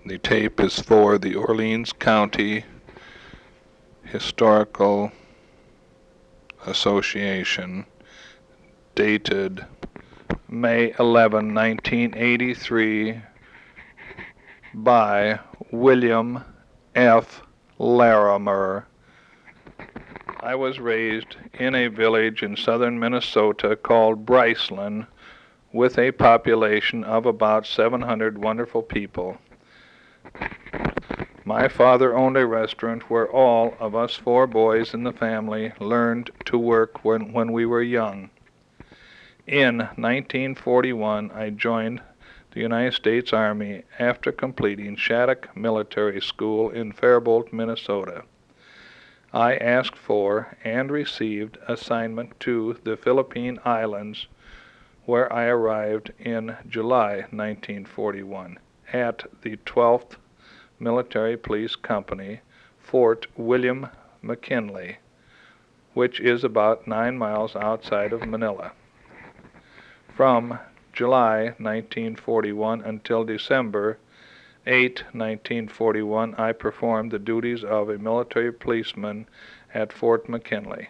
The tape is for the Orleans County Historical Association, dated May 11, 1983, by William F. Larimer. I was raised in a village in southern Minnesota called Bryceland, with a population of about 700 wonderful people. My father owned a restaurant where all of us 4 boys in the family learned to work when we were young. In 1941, I joined the United States Army after completing Shattuck Military School in Faribault, Minnesota. I asked for and received assignment to the Philippine Islands, where I arrived in July 1941 at the 12th Military Police Company, Fort William McKinley, which is about 9 miles outside of Manila. From July 1941 until December 8, 1941, I performed the duties of a military policeman at Fort McKinley.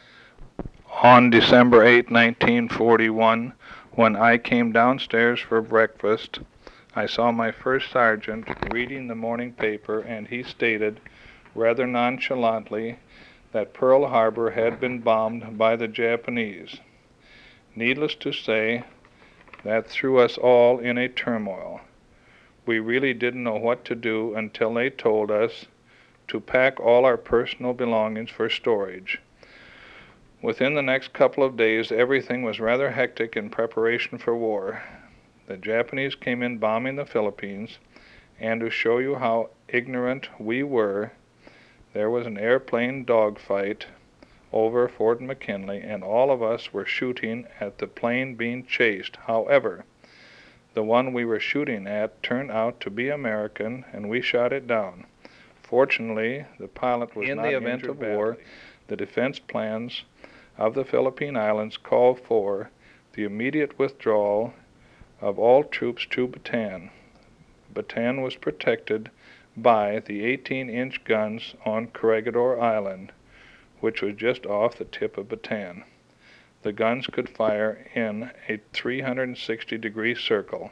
On December 8, 1941, when I came downstairs for breakfast, I saw my first sergeant reading the morning paper, and he stated, rather nonchalantly, that Pearl Harbor had been bombed by the Japanese. Needless to say, that threw us all in a turmoil. We really didn't know what to do until they told us to pack all our personal belongings for storage. Within the next couple of days, everything was rather hectic in preparation for war. The Japanese came in bombing the Philippines, and to show you how ignorant we were, there was an airplane dogfight over Fort McKinley, and all of us were shooting at the plane being chased. However, the one we were shooting at turned out to be American, and we shot it down. Fortunately, the pilot was not injured badly. In the event of war, the defense plans of the Philippine Islands called for the immediate withdrawal of all troops to Bataan. Bataan was protected by the 18-inch guns on Corregidor Island, which was just off the tip of Bataan. The guns could fire in a 360-degree circle.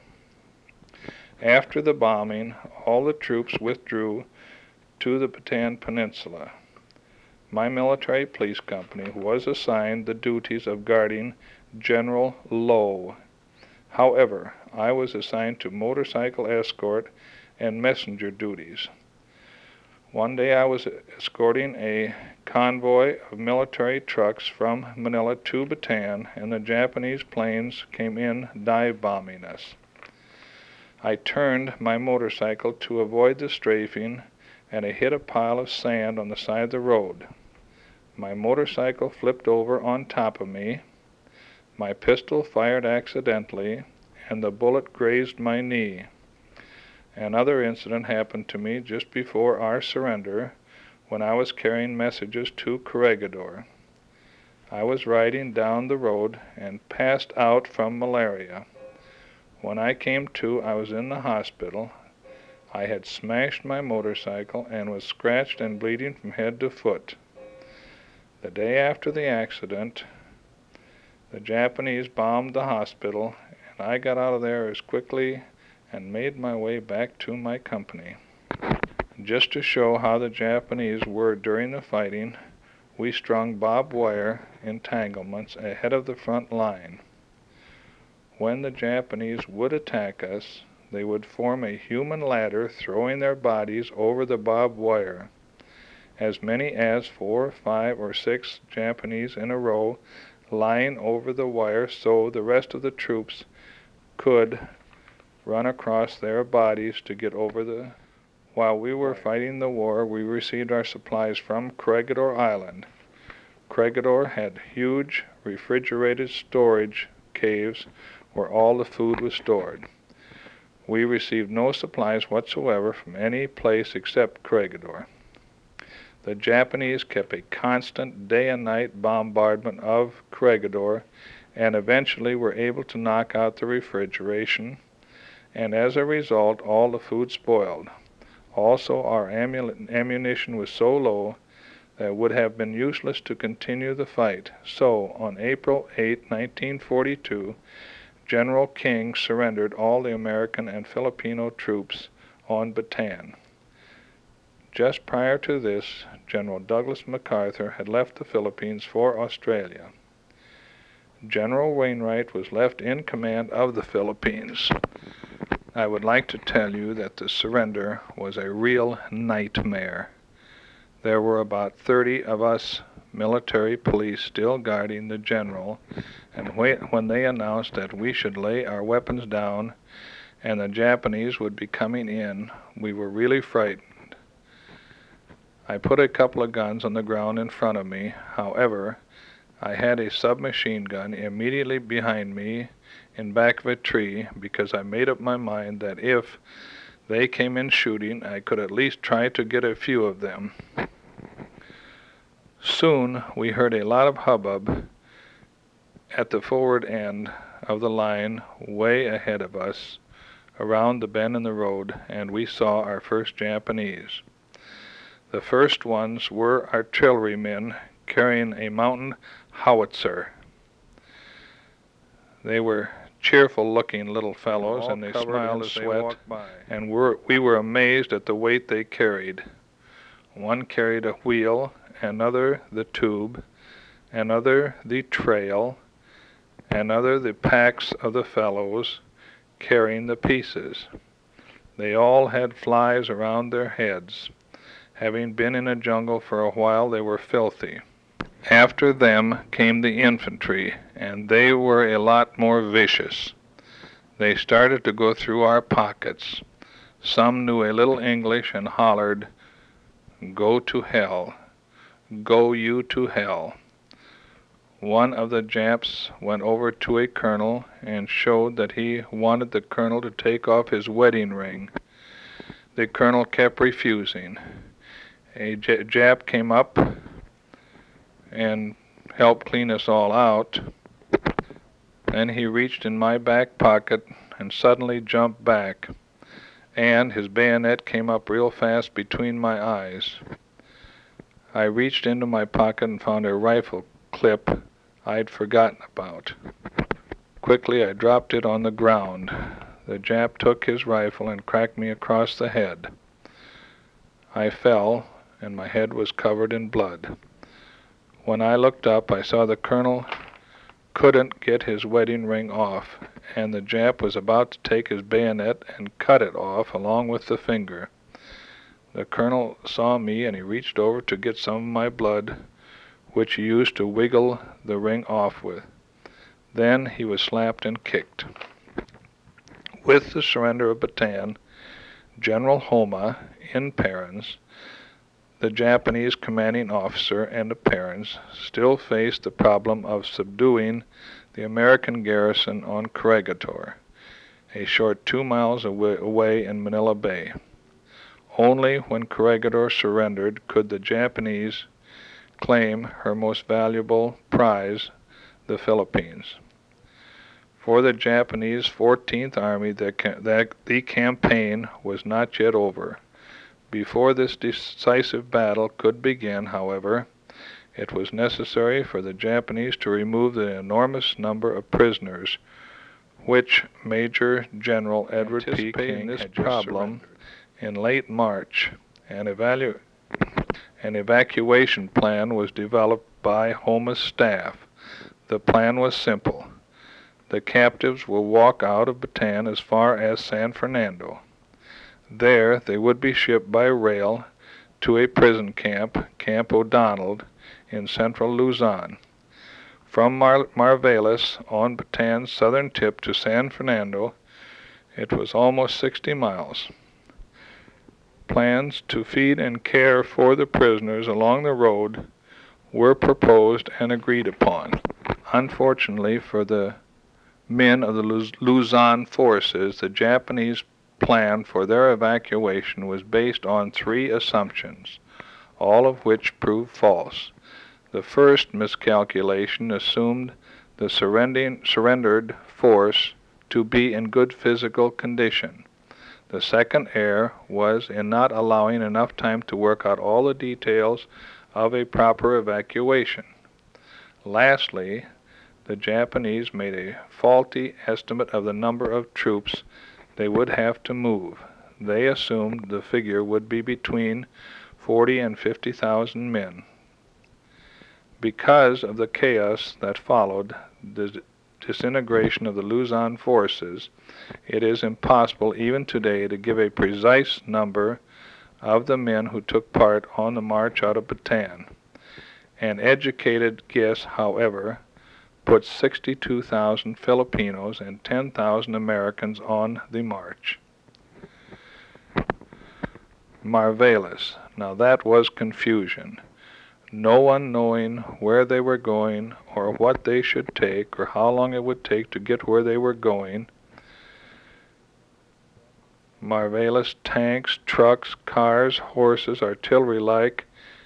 After the bombing, all the troops withdrew to the Bataan Peninsula. My military police company was assigned the duties of guarding General Low. However, I was assigned to motorcycle escort and messenger duties. One day I was escorting a convoy of military trucks from Manila to Bataan, and the Japanese planes came in dive-bombing us. I turned my motorcycle to avoid the strafing, and I hit a pile of sand on the side of the road. My motorcycle flipped over on top of me. My pistol fired accidentally, and the bullet grazed my knee. Another incident happened to me just before our surrender, when I was carrying messages to Corregidor. I was riding down the road and passed out from malaria. When I came to, I was in the hospital. I had smashed my motorcycle and was scratched and bleeding from head to foot. The day after the accident, the Japanese bombed the hospital, and I got out of there as quickly and made my way back to my company. Just to show how the Japanese were during the fighting, we strung barbed wire entanglements ahead of the front line. When the Japanese would attack us, they would form a human ladder, throwing their bodies over the barbed wire. As many as 4, 5, or 6 Japanese in a row lying over the wire, so the rest of the troops could run across their bodies to get over the... While we were fighting the war, we received our supplies from Corregidor Island. Corregidor had huge refrigerated storage caves where all the food was stored. We received no supplies whatsoever from any place except Corregidor. The Japanese kept a constant day and night bombardment of Corregidor, and eventually were able to knock out the refrigeration and as a result all the food spoiled. Also, our ammunition was so low that it would have been useless to continue the fight. So, on April 8, 1942, General King surrendered all the American and Filipino troops on Bataan. Just prior to this, General Douglas MacArthur had left the Philippines for Australia. General Wainwright was left in command of the Philippines. I would like to tell you that the surrender was a real nightmare. There were about 30 of us military police still guarding the general, and when they announced that we should lay our weapons down and the Japanese would be coming in, we were really frightened. I put a couple of guns on the ground in front of me. However, I had a submachine gun immediately behind me in back of a tree because I made up my mind that if they came in shooting, I could at least try to get a few of them. Soon we heard a lot of hubbub at the forward end of the line way ahead of us around the bend in the road, and we saw our first Japanese. The first ones were artillerymen carrying a mountain howitzer. They were cheerful-looking little fellows, and they smiled as they walked by, and we were amazed at the weight they carried. One carried a wheel, another the tube, another the trail, another the packs of the fellows carrying the pieces. They all had flies around their heads. Having been in a jungle for a while, they were filthy. After them came the infantry, and they were a lot more vicious. They started to go through our pockets. Some knew a little English and hollered, "Go to hell. Go you to hell." One of the Japs went over to a colonel and showed that he wanted the colonel to take off his wedding ring. The colonel kept refusing. A Jap came up and helped clean us all out. Then he reached in my back pocket and suddenly jumped back, and his bayonet came up real fast between my eyes. I reached into my pocket and found a rifle clip I'd forgotten about. Quickly I dropped it on the ground. The Jap took his rifle and cracked me across the head. I fell, and my head was covered in blood. When I looked up, I saw the colonel couldn't get his wedding ring off, and the Jap was about to take his bayonet and cut it off along with the finger. The colonel saw me, and he reached over to get some of my blood, which he used to wiggle the ring off with. Then he was slapped and kicked. With the surrender of Bataan, General Homma, in Parens, the Japanese commanding officer, and the parents still faced the problem of subduing the American garrison on Corregidor, a short 2 miles away in Manila Bay. Only when Corregidor surrendered could the Japanese claim her most valuable prize, the Philippines. For the Japanese 14th Army, the campaign was not yet over. Before this decisive battle could begin, however, it was necessary for the Japanese to remove the enormous number of prisoners, which Major General Edward P. King had just surrendered. In late March, an evacuation plan was developed by Homma's staff. The plan was simple. The captives will walk out of Bataan as far as San Fernando. There they would be shipped by rail to a prison camp, Camp O'Donnell, in central Luzon. From Marveles on Bataan's southern tip to San Fernando, it was almost 60 miles. Plans to feed and care for the prisoners along the road were proposed and agreed upon. Unfortunately for the men of the Luzon forces, the Japanese plan for their evacuation was based on 3 assumptions, all of which proved false. The first miscalculation assumed the surrendered force to be in good physical condition. The second error was in not allowing enough time to work out all the details of a proper evacuation. Lastly, the Japanese made a faulty estimate of the number of troops they would have to move. They assumed the figure would be between 40 and 50,000 men. Because of the chaos that followed the disintegration of the Luzon forces, it is impossible even today to give a precise number of the men who took part on the march out of Bataan. An educated guess, however, puts 62,000 Filipinos and 10,000 Americans on the march. Marvelous. Now that was confusion. No one knowing where they were going or what they should take or how long it would take to get where they were going. Marvelous tanks, trucks, cars, horses, artillery like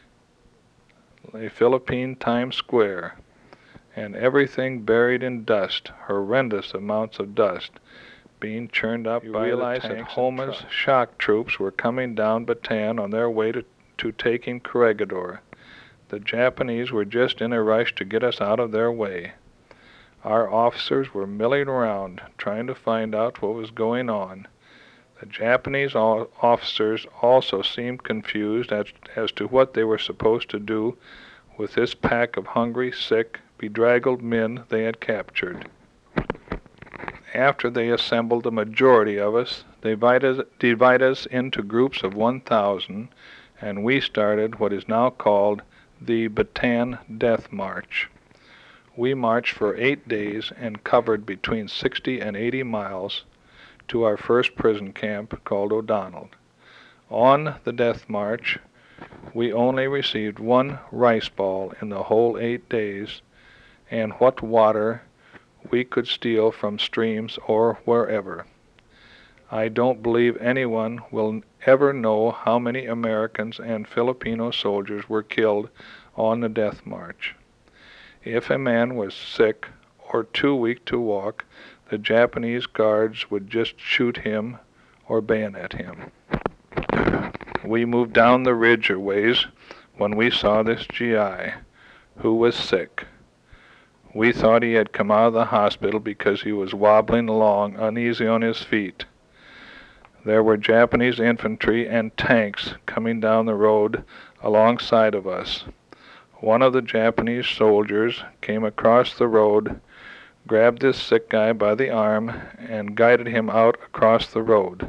a Philippine Times Square, and everything buried in dust, horrendous amounts of dust, being churned up by the tanks. That Homa's shock troops were coming down Bataan on their way to taking Corregidor. The Japanese were just in a rush to get us out of their way. Our officers were milling around, trying to find out what was going on. The Japanese officers also seemed confused as to what they were supposed to do with this pack of hungry, sick, bedraggled men they had captured. After they assembled the majority of us, they divided us into groups of 1,000, and we started what is now called the Bataan Death March. We marched for 8 days and covered between 60 and 80 miles to our first prison camp called O'Donnell. On the Death March, we only received 1 rice ball in the whole 8 days, and what water we could steal from streams or wherever. I don't believe anyone will ever know how many Americans and Filipino soldiers were killed on the Death March. If a man was sick or too weak to walk, the Japanese guards would just shoot him or bayonet him. We moved down the ridge a ways when we saw this GI, who was sick. We thought he had come out of the hospital because he was wobbling along, uneasy on his feet. There were Japanese infantry and tanks coming down the road alongside of us. One of the Japanese soldiers came across the road, grabbed this sick guy by the arm, and guided him out across the road.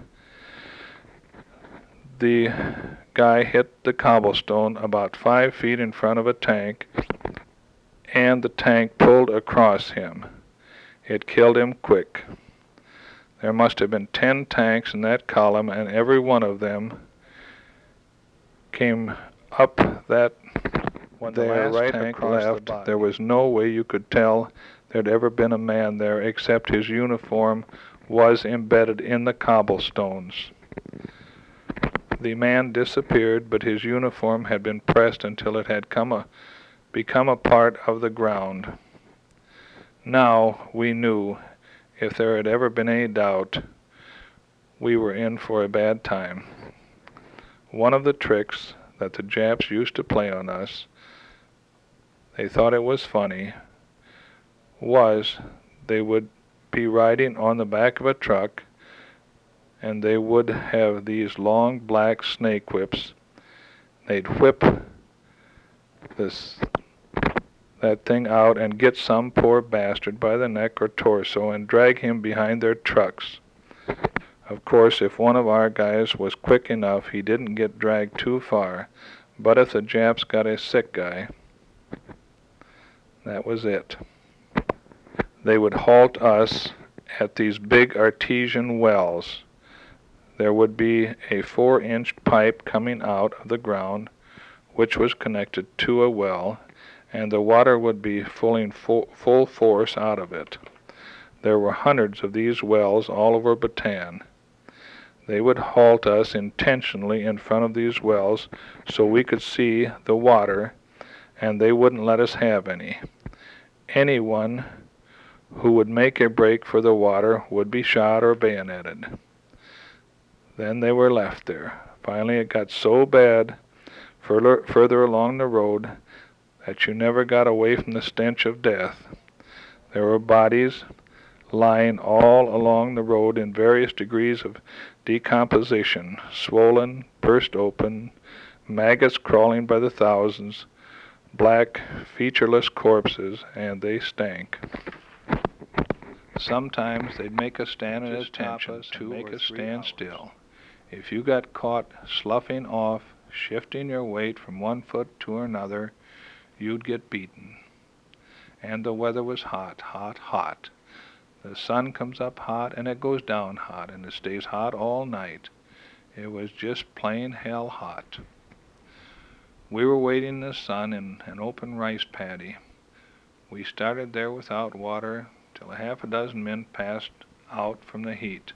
The guy hit the cobblestone about 5 feet in front of a tank, and the tank pulled across him. It killed him quick. There must have been 10 tanks in that column, and every one of them came up that when the last right tank left. There was no way you could tell there'd ever been a man there, except his uniform was embedded in the cobblestones. The man disappeared, but his uniform had been pressed until it had become a part of the ground. Now we knew, if there had ever been any doubt, we were in for a bad time. One of the tricks that the Japs used to play on us, they thought it was funny, was they would be riding on the back of a truck, and they would have these long black snake whips. They'd whip that thing out and get some poor bastard by the neck or torso and drag him behind their trucks. Of course, if one of our guys was quick enough, he didn't get dragged too far. But if the Japs got a sick guy, that was it. They would halt us at these big artesian wells. There would be a 4-inch pipe coming out of the ground, which was connected to a well, and the water would be flowing full force out of it. There were hundreds of these wells all over Bataan. They would halt us intentionally in front of these wells so we could see the water, and they wouldn't let us have any. Anyone who would make a break for the water would be shot or bayoneted. Then they were left there. Finally it got so bad further along the road that you never got away from the stench of death. There were bodies lying all along the road in various degrees of decomposition, swollen, burst open, maggots crawling by the thousands, black, featureless corpses, and they stank. Sometimes they'd make us stand at attention to make us stand still. If you got caught sloughing off, shifting your weight from one foot to another, you'd get beaten. And the weather was hot, hot, hot. The sun comes up hot and it goes down hot and it stays hot all night. It was just plain hell hot. We were waiting in the sun in an open rice paddy. We started there without water till a half a dozen men passed out from the heat.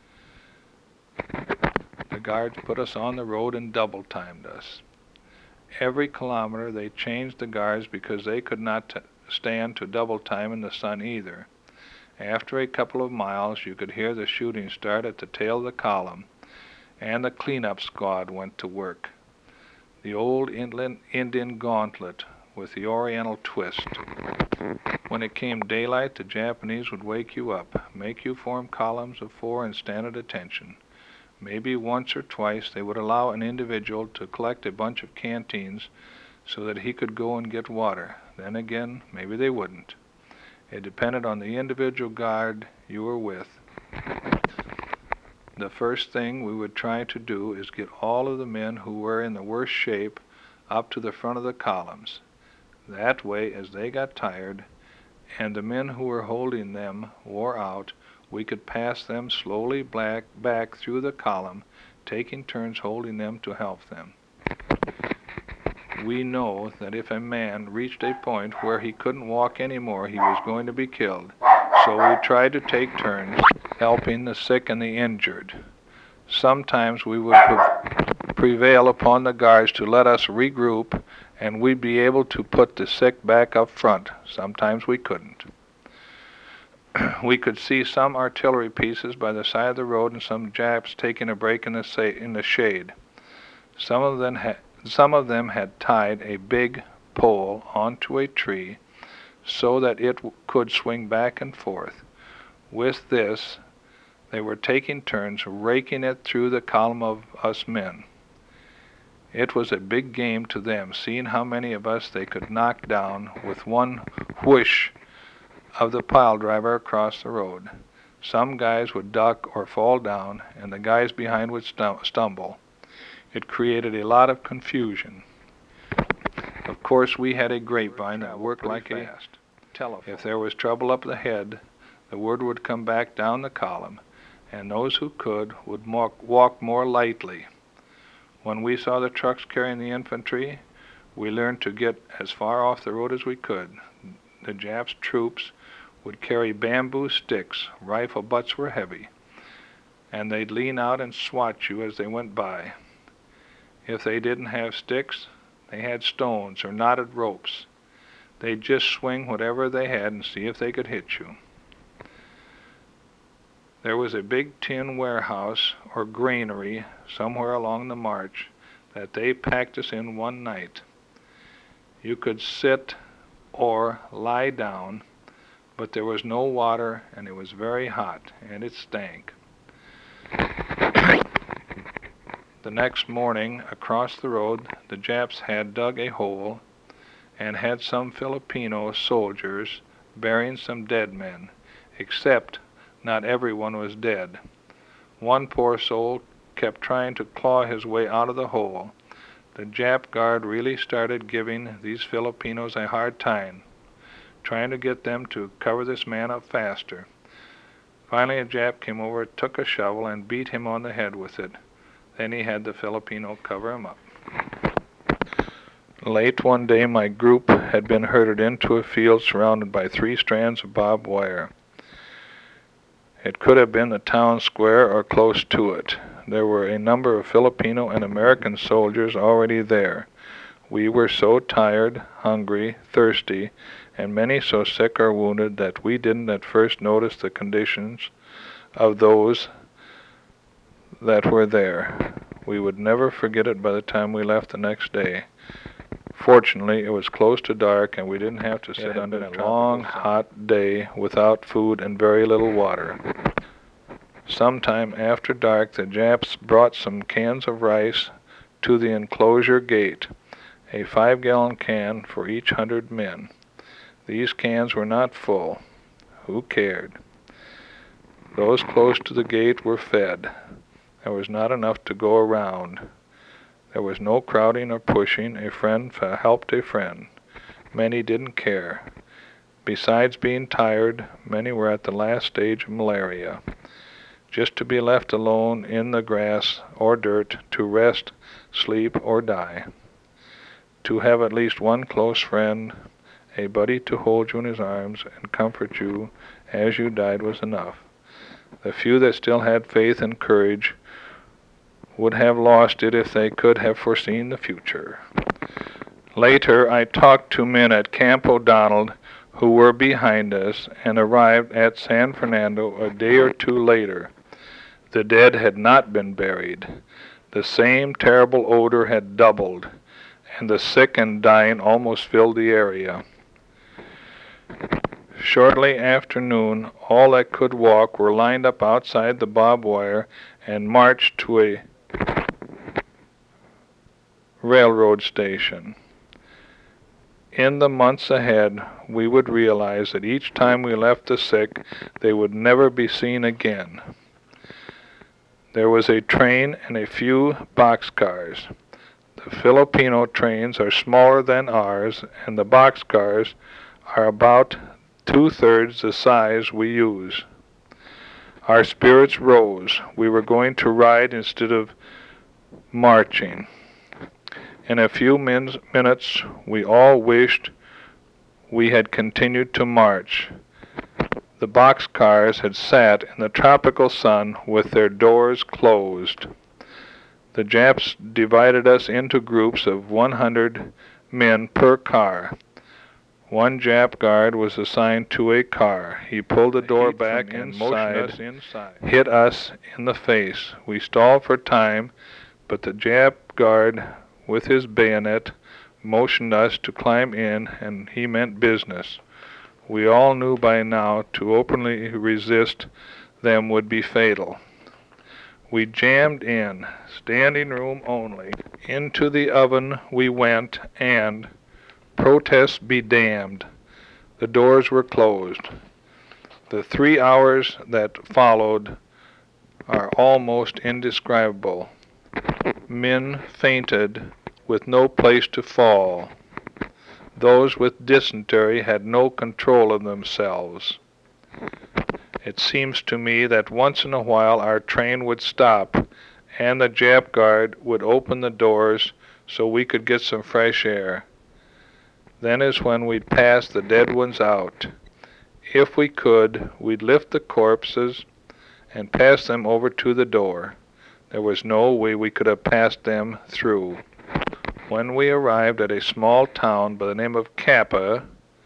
The guards put us on the road and double-timed us. Every kilometer they changed the guards because they could not stand to double time in the sun either. After a couple of miles you could hear the shooting start at the tail of the column, and the cleanup squad went to work. The old Indian gauntlet with the oriental twist. When it came daylight, the Japanese would wake you up, make you form columns of 4 and stand at attention. Maybe once or twice they would allow an individual to collect a bunch of canteens so that he could go and get water. Then again, maybe they wouldn't. It depended on the individual guard you were with. The first thing we would try to do is get all of the men who were in the worst shape up to the front of the columns. That way, as they got tired, and the men who were holding them wore out, we could pass them slowly back through the column, taking turns holding them to help them. We know that if a man reached a point where he couldn't walk anymore, he was going to be killed. So we tried to take turns helping the sick and the injured. Sometimes we would prevail upon the guards to let us regroup, and we'd be able to put the sick back up front. Sometimes we couldn't. We could see some artillery pieces by the side of the road and some Japs taking a break in the shade. Some of them had tied a big pole onto a tree so that it could swing back and forth. With this, they were taking turns raking it through the column of us men. It was a big game to them, seeing how many of us they could knock down with one whoosh of the pile driver across the road. Some guys would duck or fall down, and the guys behind would stumble. It created a lot of confusion. Of course, we had a grapevine that worked like a telephone. If there was trouble up ahead, the word would come back down the column, and those who could would walk more lightly. When we saw the trucks carrying the infantry, we learned to get as far off the road as we could. The Japs' troops would carry bamboo sticks, rifle butts were heavy, and they'd lean out and swat you as they went by. If they didn't have sticks, they had stones or knotted ropes. They'd just swing whatever they had and see if they could hit you. There was a big tin warehouse or granary somewhere along the march that they packed us in one night. You could sit or lie down, but there was no water and it was very hot and it stank. The next morning, across the road, the Japs had dug a hole and had some Filipino soldiers burying some dead men, except not everyone was dead. One poor soul kept trying to claw his way out of the hole. The Jap guard really started giving these Filipinos a hard time, trying to get them to cover this man up faster. Finally, a Jap came over, took a shovel, and beat him on the head with it. Then he had the Filipino cover him up. Late one day, my group had been herded into a field surrounded by 3 strands of barbed wire. It could have been the town square or close to it. There were a number of Filipino and American soldiers already there. We were so tired, hungry, thirsty, and many so sick or wounded that we didn't at first notice the conditions of those that were there. We would never forget it by the time we left the next day. Fortunately, it was close to dark, and we didn't have to sit under a long, hot day without food and very little water. Sometime after dark, the Japs brought some cans of rice to the enclosure gate, a 5-gallon can for each 100 men. These cans were not full. Who cared? Those close to the gate were fed. There was not enough to go around. There was no crowding or pushing. A friend helped a friend. Many didn't care. Besides being tired, many were at the last stage of malaria. Just to be left alone in the grass or dirt to rest, sleep, or die. To have at least one close friend, a buddy to hold you in his arms and comfort you as you died was enough. The few that still had faith and courage would have lost it if they could have foreseen the future. Later, I talked to men at Camp O'Donnell who were behind us and arrived at San Fernando a day or two later. The dead had not been buried. The same terrible odor had doubled, and the sick and dying almost filled the area. Shortly after noon, all that could walk were lined up outside the barbed wire and marched to a railroad station. In the months ahead, we would realize that each time we left the sick, they would never be seen again. There was a train and a few boxcars. The Filipino trains are smaller than ours, and the boxcars are about 2/3 the size we use. Our spirits rose. We were going to ride instead of marching. In a few minutes, we all wished we had continued to march. The boxcars had sat in the tropical sun with their doors closed. The Japs divided us into groups of 100 men per car. One Jap guard was assigned to a car. He pulled the door back and motioned us inside, hit us in the face. We stalled for time, but the Jap guard with his bayonet motioned us to climb in, and he meant business. We all knew by now to openly resist them would be fatal. We jammed in, standing room only. Into the oven we went, and, protests be damned, the doors were closed. The 3 hours that followed are almost indescribable. Men fainted with no place to fall. Those with dysentery had no control of themselves. It seems to me that once in a while our train would stop, and the Jap guard would open the doors so we could get some fresh air. Then is when we'd pass the dead ones out. If we could, we'd lift the corpses and pass them over to the door. There was no way we could have passed them through. When we arrived at a small town by the name of Kappa,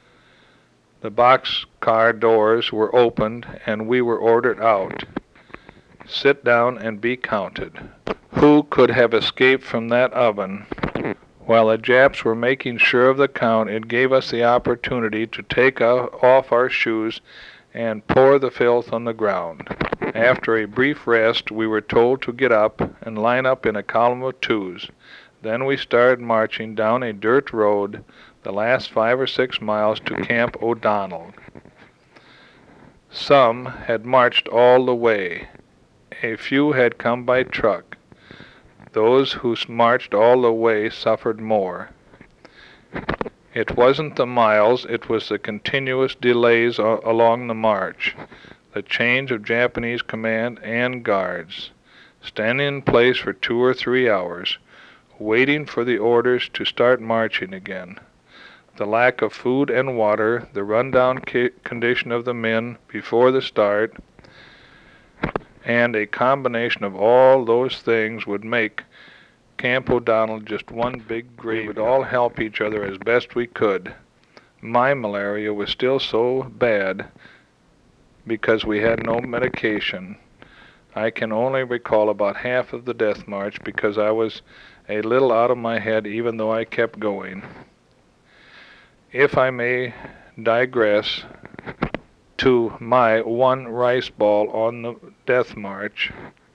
the boxcar doors were opened and we were ordered out. Sit down and be counted. Who could have escaped from that oven? While the Japs were making sure of the count, it gave us the opportunity to take off our shoes and pour the filth on the ground. After a brief rest, we were told to get up and line up in a column of twos. Then we started marching down a dirt road the last 5 or 6 miles to Camp O'Donnell. Some had marched all the way. A few had come by truck. Those who marched all the way suffered more. It wasn't the miles, it was the continuous delays along the march, the change of Japanese command and guards, standing in place for 2 or 3 hours, waiting for the orders to start marching again. The lack of food and water, the rundown condition of the men before the start, and a combination of all those things would make Camp O'Donnell just one big grave. We would all help each other as best we could. My malaria was still so bad because we had no medication. I can only recall about half of the death march because I was a little out of my head even though I kept going. If I may digress to my one rice ball on the death march,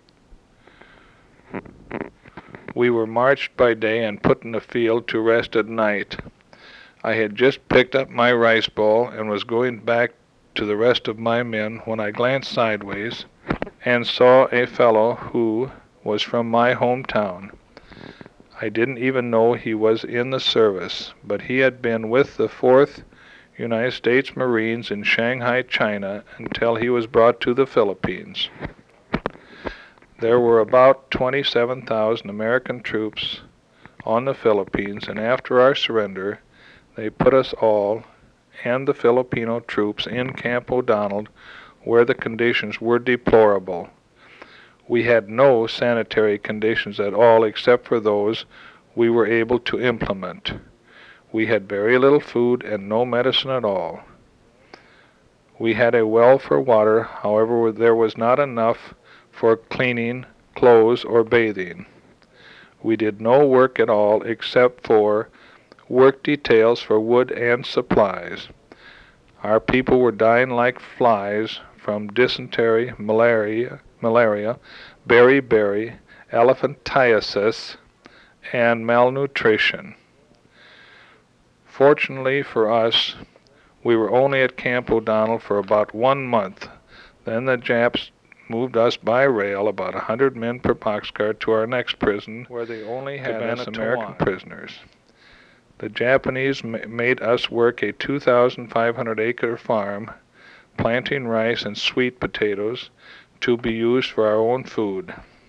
we were marched by day and put in the field to rest at night. I had just picked up my rice ball and was going back to the rest of my men when I glanced sideways and saw a fellow who was from my hometown. I didn't even know he was in the service, but he had been with the 4th United States Marines in Shanghai, China, until he was brought to the Philippines. There were about 27,000 American troops on the Philippines, and after our surrender, they put us all and the Filipino troops in Camp O'Donnell, where the conditions were deplorable. We had no sanitary conditions at all except for those we were able to implement. We had very little food and no medicine at all. We had a well for water, however there was not enough for cleaning clothes or bathing. We did no work at all except for work details for wood and supplies. Our people were dying like flies from dysentery, malaria, beriberi, elephantiasis, and malnutrition. Fortunately for us, we were only at Camp O'Donnell for about 1 month. Then the Japs moved us by rail, about 100 men per boxcar, to our next prison, where they only had us American prisoners. The Japanese made us work a 2,500-acre farm, planting rice and sweet potatoes to be used for our own food.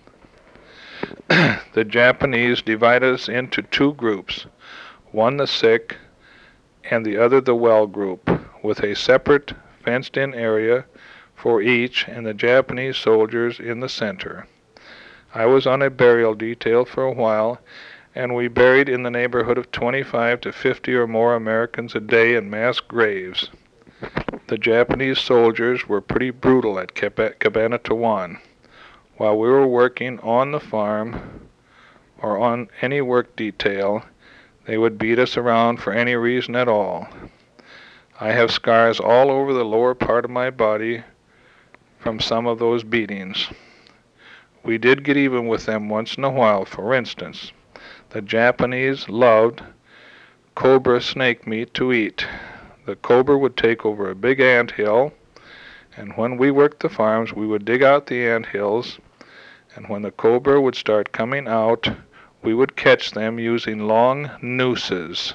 The Japanese divided us into 2 groups, one the sick and the other the well group, with a separate fenced-in area for each and the Japanese soldiers in the center. I was on a burial detail for a while, and we buried in the neighborhood of 25 to 50 or more Americans a day in mass graves. The Japanese soldiers were pretty brutal at Cabanatuan. While we were working on the farm or on any work detail, they would beat us around for any reason at all. I have scars all over the lower part of my body from some of those beatings. We did get even with them once in a while. For instance, the Japanese loved cobra snake meat to eat. The cobra would take over a big ant hill, and when we worked the farms, we would dig out the ant hills, and when the cobra would start coming out, we would catch them using long nooses.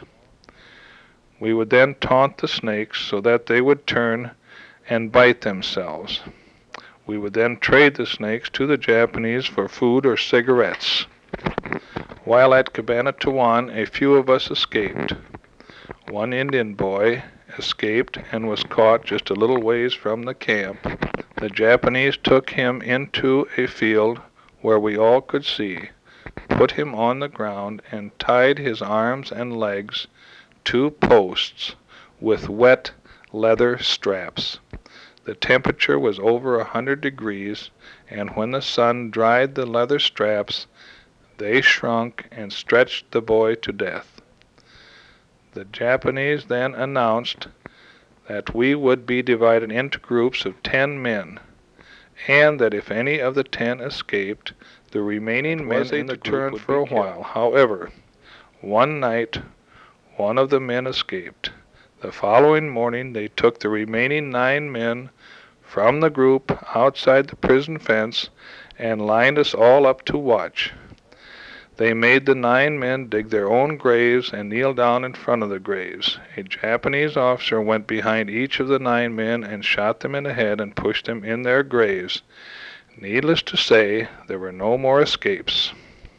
We would then taunt the snakes so that they would turn and bite themselves. We would then trade the snakes to the Japanese for food or cigarettes. While at Cabanatuan, a few of us escaped. One Indian boy escaped and was caught just a little ways from the camp. The Japanese took him into a field where we all could see, put him on the ground, and tied his arms and legs to posts with wet leather straps. The temperature was over 100 degrees, and when the sun dried the leather straps, they shrunk and stretched the boy to death. The Japanese then announced that we would be divided into groups of 10 men, and that if any of the 10 escaped, the remaining men in the group would for a while. However, one night, one of the men escaped. The following morning, they took the remaining 9 men from the group outside the prison fence and lined us all up to watch. They made the 9 men dig their own graves and kneel down in front of the graves. A Japanese officer went behind each of the 9 men and shot them in the head and pushed them in their graves. Needless to say, there were no more escapes.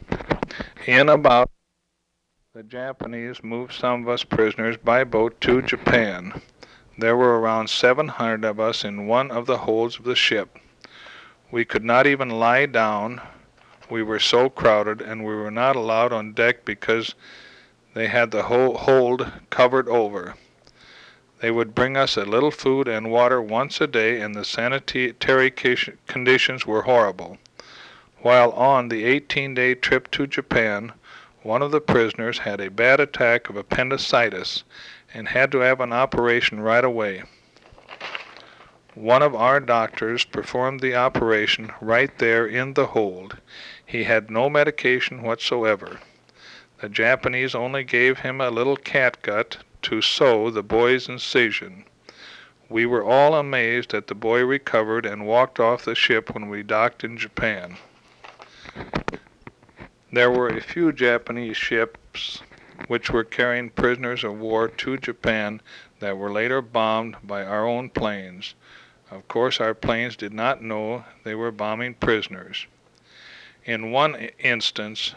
The Japanese moved some of us prisoners by boat to Japan. There were around 700 of us in one of the holds of the ship. We could not even lie down. We were so crowded, and we were not allowed on deck because they had the whole hold covered over. They would bring us a little food and water once a day, and the sanitary conditions were horrible. While on the 18-day trip to Japan, one of the prisoners had a bad attack of appendicitis and had to have an operation right away. One of our doctors performed the operation right there in the hold. He had no medication whatsoever. The Japanese only gave him a little catgut to sew the boy's incision. We were all amazed that the boy recovered and walked off the ship when we docked in Japan. There were a few Japanese ships which were carrying prisoners of war to Japan that were later bombed by our own planes. Of course, our planes did not know they were bombing prisoners. In one instance,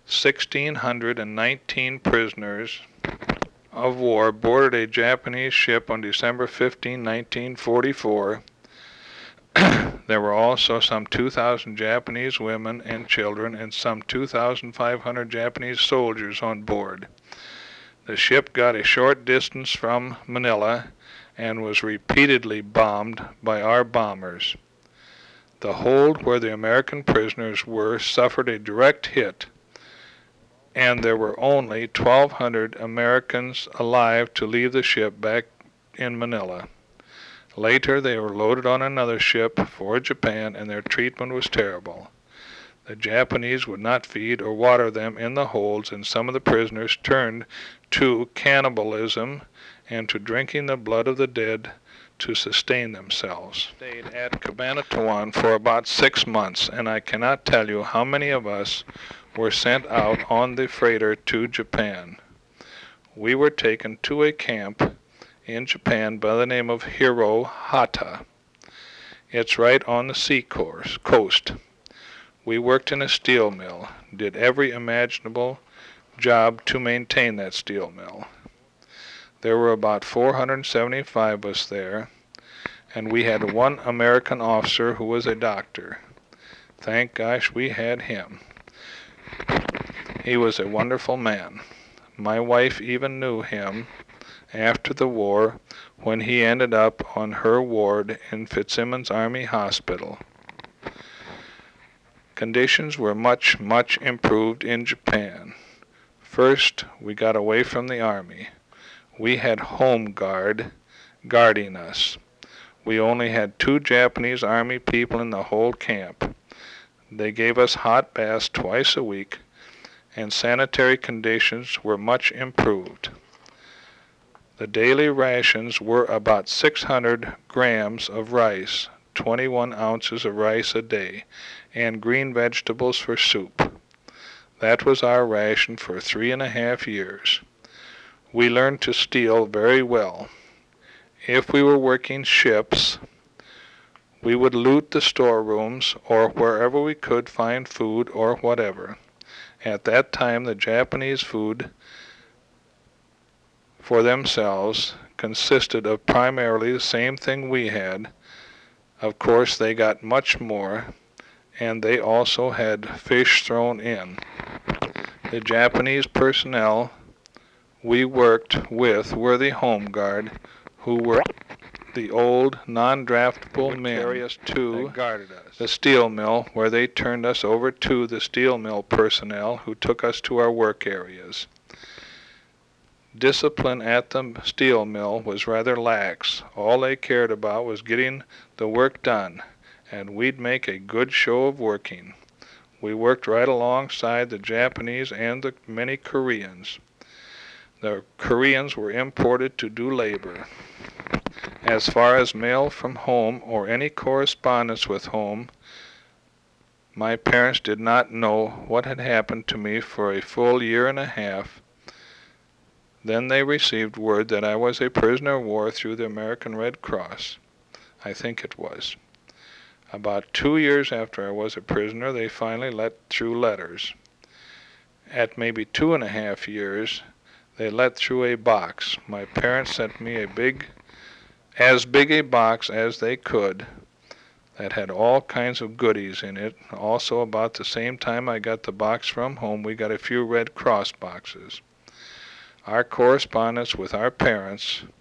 1,619 prisoners of war boarded a Japanese ship on December 15, 1944. There were also some 2,000 Japanese women and children and some 2,500 Japanese soldiers on board. The ship got a short distance from Manila and was repeatedly bombed by our bombers. The hold where the American prisoners were suffered a direct hit, and there were only 1,200 Americans alive to leave the ship back in Manila. Later, they were loaded on another ship for Japan, and their treatment was terrible. The Japanese would not feed or water them in the holds, and some of the prisoners turned to cannibalism and to drinking the blood of the dead to sustain themselves. Stayed at Cabanatuan for about 6 months, and I cannot tell you how many of us were sent out on the freighter to Japan. We were taken to a camp in Japan by the name of Hirohata. It's right on the sea coast. We worked in a steel mill, did every imaginable job to maintain that steel mill. There were about 475 of us there, and we had one American officer who was a doctor. Thank gosh we had him. He was a wonderful man. My wife even knew him after the war when he ended up on her ward in Fitzsimmons Army Hospital. Conditions were much improved in Japan. First, we got away from the army. We had home guard guarding us. We only had 2 Japanese army people in the whole camp. They gave us hot baths twice a week, and sanitary conditions were much improved. The daily rations were about 600 grams of rice, 21 ounces of rice a day, and green vegetables for soup. That was our ration for 3.5 years. We learned to steal very well. If we were working ships, we would loot the storerooms or wherever we could find food or whatever. At that time, the Japanese food for themselves consisted of primarily the same thing we had. Of course, they got much more, and they also had fish thrown in. The Japanese personnel we worked with were the home guard, who were the old non-draftable men that guarded us. The steel mill, where they turned us over to the steel mill personnel who took us to our work areas. Discipline at the steel mill was rather lax. All they cared about was getting the work done, and we'd make a good show of working. We worked right alongside the Japanese and the many Koreans. The Koreans were imported to do labor. As far as mail from home or any correspondence with home, my parents did not know what had happened to me for a full 1.5 years. Then they received word that I was a prisoner of war through the American Red Cross. I think it was. About 2 years after I was a prisoner, they finally let through letters. At maybe 2.5 years, they let through a box. My parents sent me as big a box as they could that had all kinds of goodies in it. Also, about the same time I got the box from home, we got a few Red Cross boxes. Our correspondence with our parents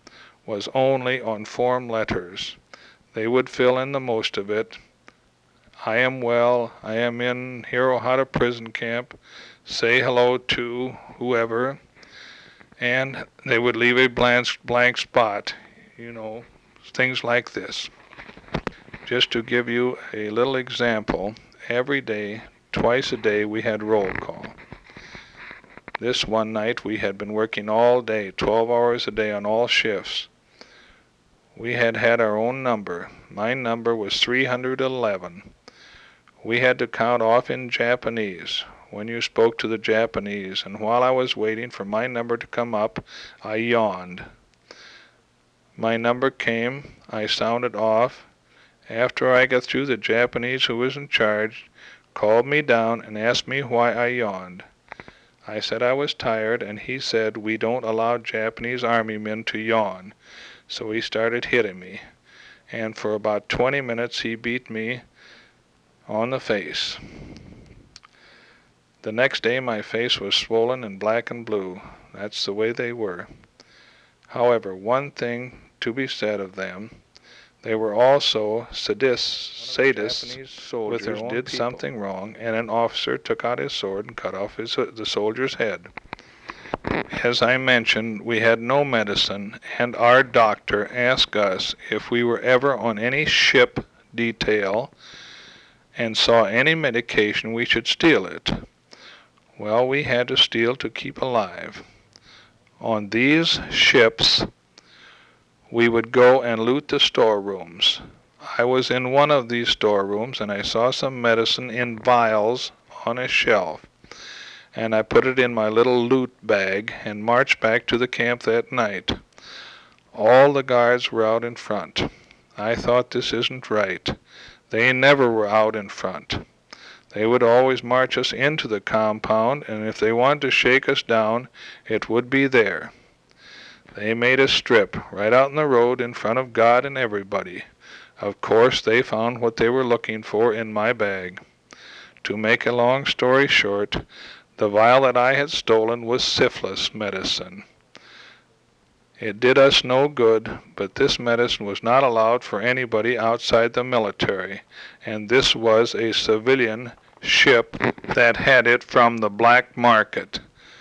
was only on form letters. They would fill in the most of it. I am well, I am in Hirohata prison camp, say hello to whoever, and they would leave a blank spot, things like this. Just to give you a little example, every day, twice a day, we had roll call. This one night we had been working all day, 12 hours a day on all shifts. We had our own number. My number was 311. We had to count off in Japanese when you spoke to the Japanese, and while I was waiting for my number to come up, I yawned. My number came, I sounded off. After I got through, the Japanese who was in charge called me down and asked me why I yawned. I said I was tired, and he said we don't allow Japanese army men to yawn. So he started hitting me, and for about 20 minutes he beat me on the face. The next day my face was swollen and black and blue. That's the way they were. However, one thing to be said of them, they were also sadists. Soldiers with their own did people something wrong, and an officer took out his sword and cut off the soldier's head. As I mentioned, we had no medicine, and our doctor asked us if we were ever on any ship detail and saw any medication, we should steal it. Well, we had to steal to keep alive. On these ships, we would go and loot the storerooms. I was in one of these storerooms, and I saw some medicine in vials on a shelf, and I put it in my little loot bag and marched back to the camp that night. All the guards were out in front. I thought, this isn't right. They never were out in front. They would always march us into the compound, and if they wanted to shake us down, it would be there. They made us strip right out in the road in front of God and everybody. Of course, they found what they were looking for in my bag. To make a long story short, the vial that I had stolen was syphilis medicine. It did us no good, but this medicine was not allowed for anybody outside the military, and this was a civilian ship that had it from the black market.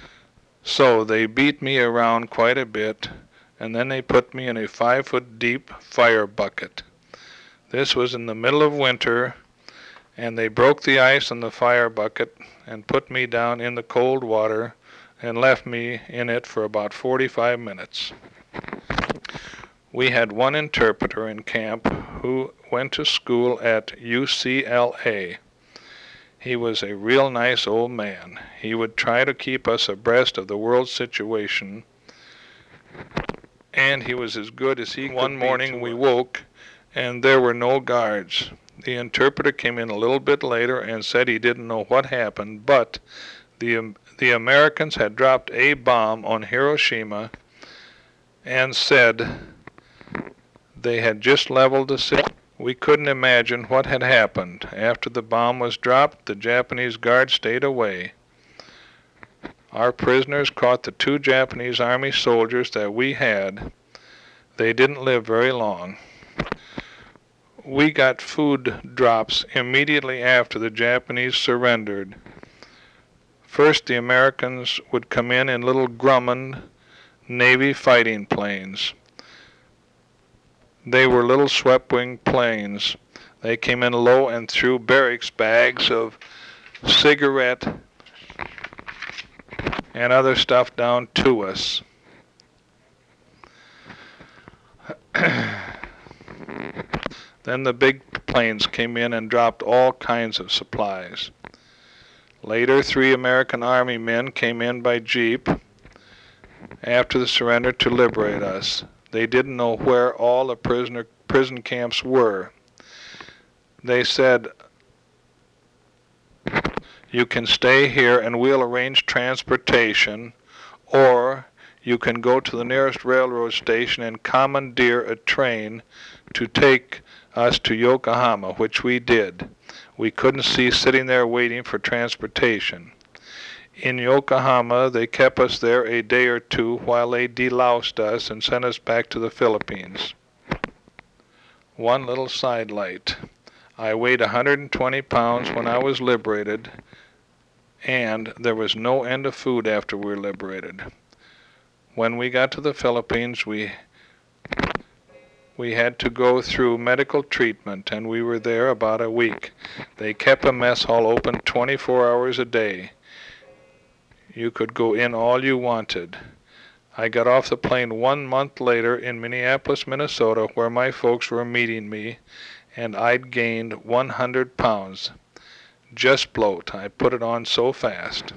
So they beat me around quite a bit, and then they put me in a 5-foot deep fire bucket. This was in the middle of winter, and they broke the ice in the fire bucket and put me down in the cold water and left me in it for about 45 minutes. We had one interpreter in camp who went to school at UCLA. He was a real nice old man. He would try to keep us abreast of the world situation, and he was as good as he could be. One morning we woke, and there were no guards. The interpreter came in a little bit later and said he didn't know what happened, but the Americans had dropped a bomb on Hiroshima and said they had just leveled the city. We couldn't imagine what had happened. After the bomb was dropped, the Japanese guards stayed away. Our prisoners caught the 2 Japanese army soldiers that we had. They didn't live very long. We got food drops immediately after the Japanese surrendered. First, the Americans would come in little Grumman Navy fighting planes. They were little swept-wing planes. They came in low and threw barracks bags of cigarette and other stuff down to us. Then the big planes came in and dropped all kinds of supplies. Later, 3 American Army men came in by jeep after the surrender to liberate us. They didn't know where all the prison camps were. They said, you can stay here and we'll arrange transportation, or you can go to the nearest railroad station and commandeer a train to take us to Yokohama, which we did. We couldn't see sitting there waiting for transportation. In Yokohama, they kept us there a day or two while they deloused us and sent us back to the Philippines. One little sidelight. I weighed 120 pounds when I was liberated, and there was no end of food after we were liberated. When we got to the Philippines, we had to go through medical treatment, and we were there about a week. They kept a mess hall open 24 hours a day. You could go in all you wanted. I got off the plane 1 month later in Minneapolis, Minnesota, where my folks were meeting me, and I'd gained 100 pounds. Just bloat. I put it on so fast.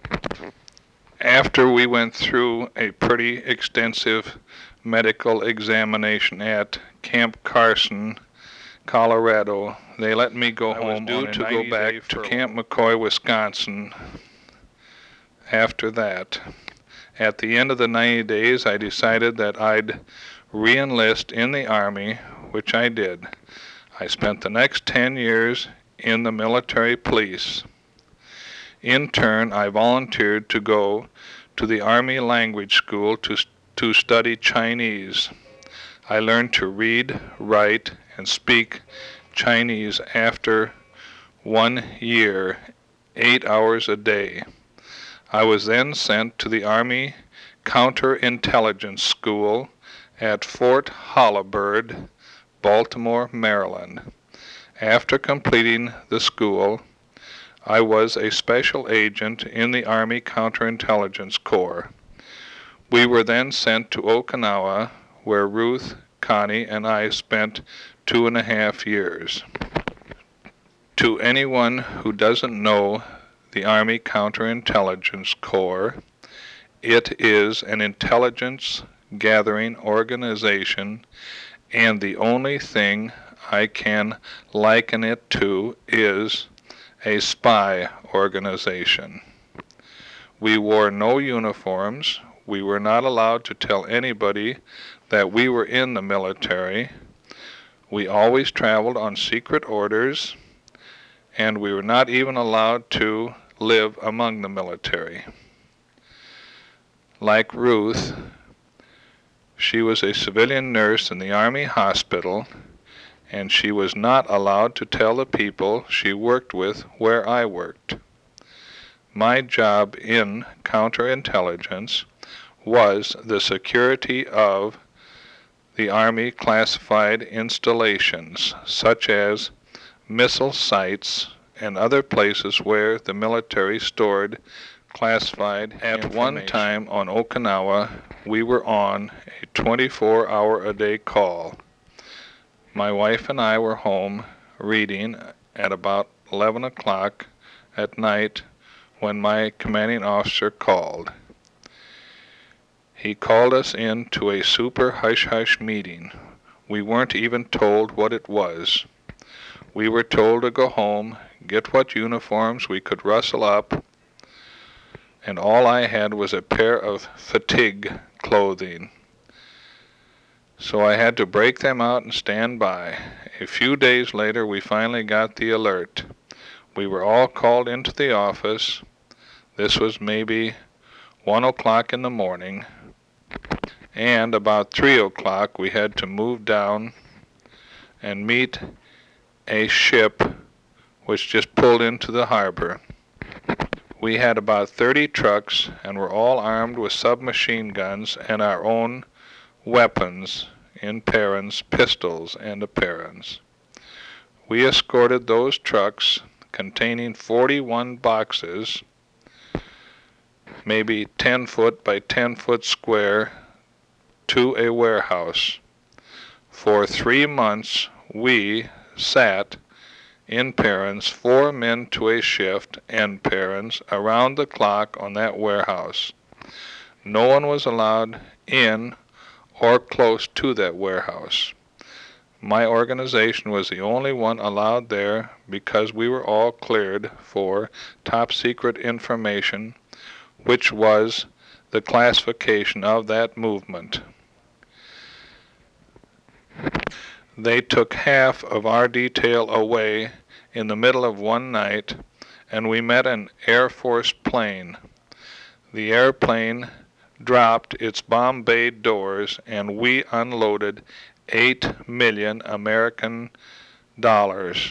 After we went through a pretty extensive medical examination at Camp Carson, Colorado, they let me go home. I was due to go back to Camp McCoy, Wisconsin after that. At the end of the 90 days, I decided that I'd re-enlist in the Army, which I did. I spent the next 10 years in the military police. In turn, I volunteered to go to the Army Language School to study Chinese. I learned to read, write, and speak Chinese after 1 year, 8 hours a day. I was then sent to the Army Counterintelligence School at Fort Holabird, Baltimore, Maryland. After completing the school, I was a special agent in the Army Counterintelligence Corps. We were then sent to Okinawa, where Ruth, Connie, and I spent 2.5 years. To anyone who doesn't know the Army Counterintelligence Corps, it is an intelligence gathering organization, and the only thing I can liken it to is a spy organization. We wore no uniforms. We were not allowed to tell anybody that we were in the military. We always traveled on secret orders, and we were not even allowed to live among the military. Like Ruth, she was a civilian nurse in the Army hospital, and she was not allowed to tell the people she worked with where I worked. My job in counterintelligence was the security of the Army classified installations, such as missile sites and other places where the military stored classified information. At one time on Okinawa, we were on a 24-hour-a-day call. My wife and I were home reading at about 11 o'clock at night when my commanding officer called. He called us in to a super hush-hush meeting. We weren't even told what it was. We were told to go home, get what uniforms we could rustle up, and all I had was a pair of fatigue clothing. So I had to break them out and stand by. A few days later, we finally got the alert. We were all called into the office. This was maybe 1 o'clock in the morning, and about 3 o'clock we had to move down and meet a ship which just pulled into the harbor. We had about 30 trucks and were all armed with submachine guns and our own weapons in parens, pistols and parens. We escorted those trucks containing 41 boxes, maybe 10 foot by 10 foot square, to a warehouse. For 3 months we sat in parens, 4 men to a shift, and parens around the clock on that warehouse. No one was allowed in or close to that warehouse. My organization was the only one allowed there because we were all cleared for top secret information, which was the classification of that movement. They took half of our detail away in the middle of one night and we met an Air Force plane. The airplane dropped its bomb bay doors, and we unloaded 8 million American dollars.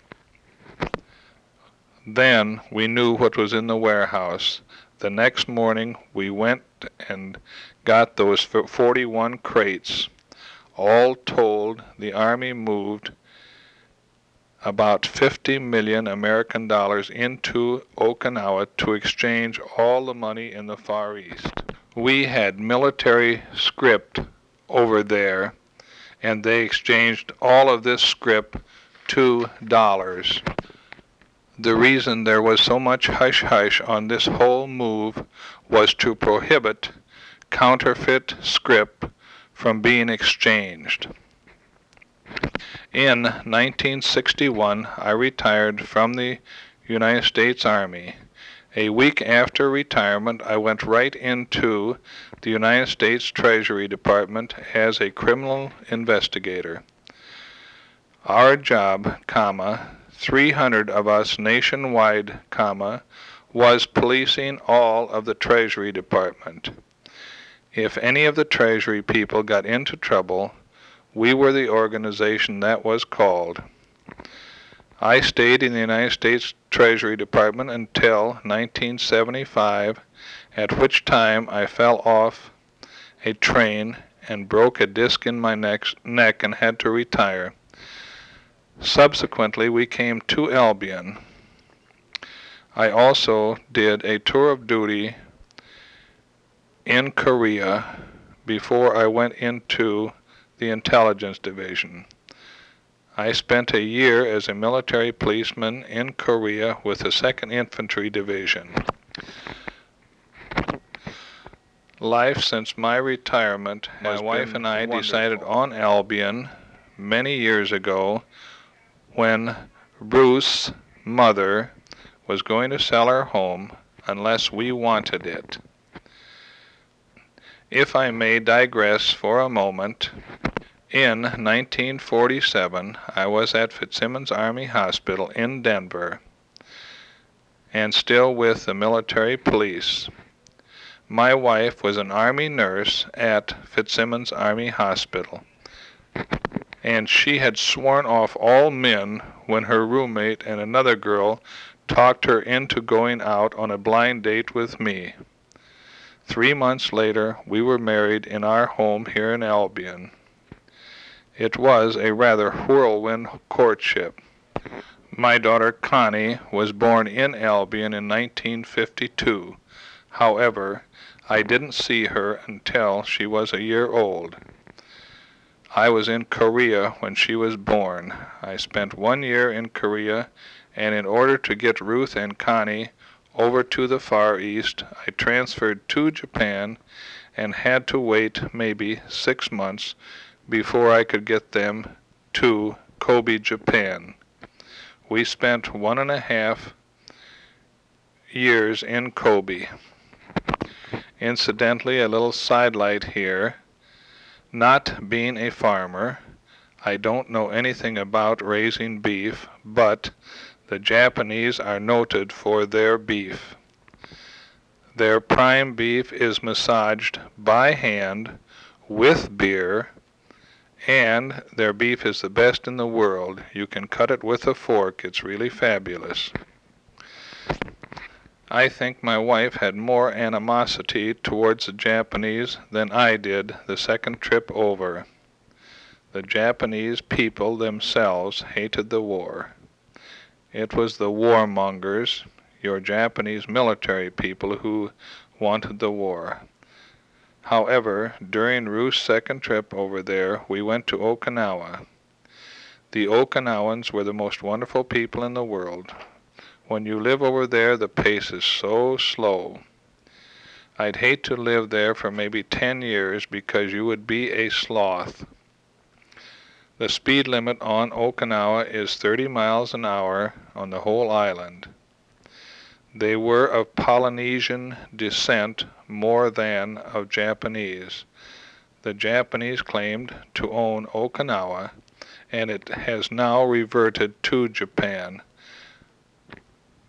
Then we knew what was in the warehouse. The next morning we went and got those 41 crates. All told, the Army moved about 50 million American dollars into Okinawa to exchange all the money in the Far East. We had military scrip over there, and they exchanged all of this scrip to dollars. The reason there was so much hush-hush on this whole move was to prohibit counterfeit scrip from being exchanged. In 1961, I retired from the United States Army. A week after retirement, I went right into the United States Treasury Department as a criminal investigator. Our job, 300 of us nationwide, was policing all of the Treasury Department. If any of the Treasury people got into trouble, we were the organization that was called. I stayed in the United States Treasury Department until 1975, at which time I fell off a train and broke a disc in my neck and had to retire. Subsequently, we came to Albion. I also did a tour of duty in Korea before I went into the intelligence division. I spent a year as a military policeman in Korea with the 2nd Infantry Division. Life since my retirement, my wife and I decided on Albion many years ago when Bruce's mother was going to sell her home unless we wanted it. If I may digress for a moment, in 1947 I was at Fitzsimmons Army Hospital in Denver and still with the military police. My wife was an Army nurse at Fitzsimmons Army Hospital, and she had sworn off all men when her roommate and another girl talked her into going out on a blind date with me. 3 months later, we were married in our home here in Albion. It was a rather whirlwind courtship. My daughter Connie was born in Albion in 1952. However, I didn't see her until she was a year old. I was in Korea when she was born. I spent 1 year in Korea, and in order to get Ruth and Connie over to the Far East, I transferred to Japan and had to wait maybe 6 months before I could get them to Kobe, Japan. We spent 1.5 years in Kobe. Incidentally, a little sidelight here. Not being a farmer, I don't know anything about raising beef, but the Japanese are noted for their beef. Their prime beef is massaged by hand with beer, and their beef is the best in the world. You can cut it with a fork. It's really fabulous. I think my wife had more animosity towards the Japanese than I did the second trip over. The Japanese people themselves hated the war. It was the warmongers, your Japanese military people, who wanted the war. However, during Ruth's second trip over there, we went to Okinawa. The Okinawans were the most wonderful people in the world. When you live over there, the pace is so slow. I'd hate to live there for maybe 10 years because you would be a sloth. The speed limit on Okinawa is 30 miles an hour on the whole island. They were of Polynesian descent more than of Japanese. The Japanese claimed to own Okinawa, and it has now reverted to Japan.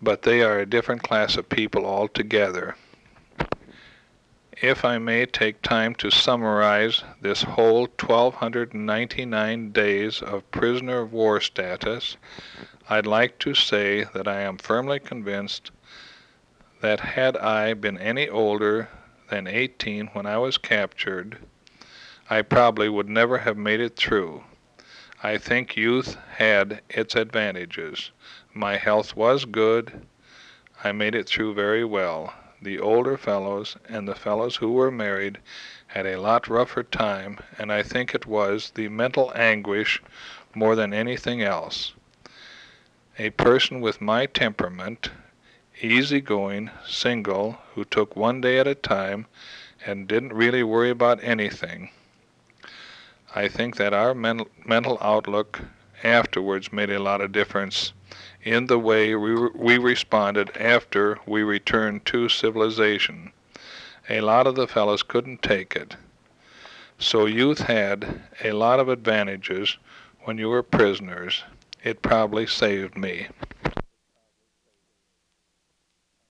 but they are a different class of people altogether. If I may take time to summarize this whole 1,299 days of prisoner of war status, I'd like to say that I am firmly convinced that had I been any older than 18 when I was captured, I probably would never have made it through. I think youth had its advantages. My health was good. I made it through very well. The older fellows and the fellows who were married had a lot rougher time, and I think it was the mental anguish more than anything else. A person with my temperament, easygoing, single, who took one day at a time and didn't really worry about anything. I think that our mental outlook afterwards made a lot of difference in the way we responded after we returned to civilization. A lot of the fellows couldn't take it. So youth had a lot of advantages when you were prisoners. It probably saved me.